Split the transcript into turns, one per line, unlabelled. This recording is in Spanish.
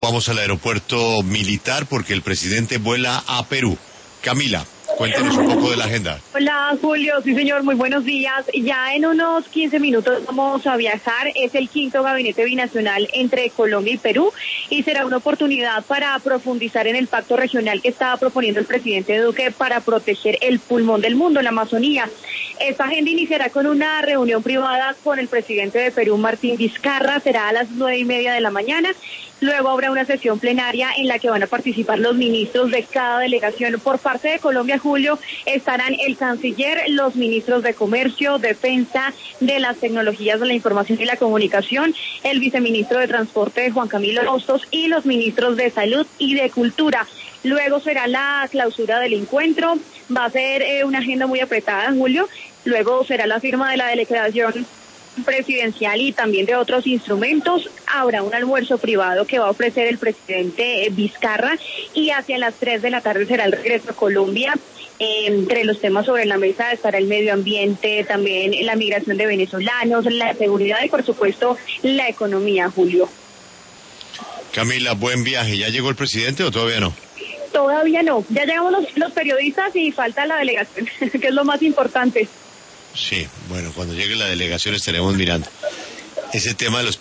Vamos al aeropuerto militar porque el presidente vuela a Perú. Camila, cuéntanos un poco de la agenda.
Hola Julio, sí señor, muy buenos días. Ya en unos 15 minutos vamos a viajar. Es el quinto gabinete binacional entre Colombia y Perú y será una oportunidad para profundizar en el pacto regional que estaba proponiendo el presidente Duque para proteger el pulmón del mundo, la Amazonía. Esta agenda iniciará con una reunión privada con el presidente de Perú, Martín Vizcarra, será a las 9:30 de la mañana. Luego habrá una sesión plenaria en la que van a participar los ministros de cada delegación. Por parte de Colombia, Julio, estarán el canciller, los ministros de Comercio, Defensa, de las Tecnologías de la Información y la Comunicación, el viceministro de Transporte, Juan Camilo Hostos, y los ministros de Salud y de Cultura. Luego será la clausura del encuentro. Va a ser una agenda muy apretada, Julio. Luego será la firma de la declaración presidencial y también de otros instrumentos. Habrá un almuerzo privado que va a ofrecer el presidente Vizcarra y hacia las 3 de la tarde será el regreso a Colombia. Entre los temas sobre la mesa estará el medio ambiente, también la migración de venezolanos, la seguridad y por supuesto la economía, Julio.
Camila, buen viaje. ¿Ya llegó el presidente o todavía no?
Todavía no. Ya llegamos los periodistas y falta la delegación, que es lo más importante.
Sí, bueno, cuando llegue la delegación estaremos mirando ese tema de los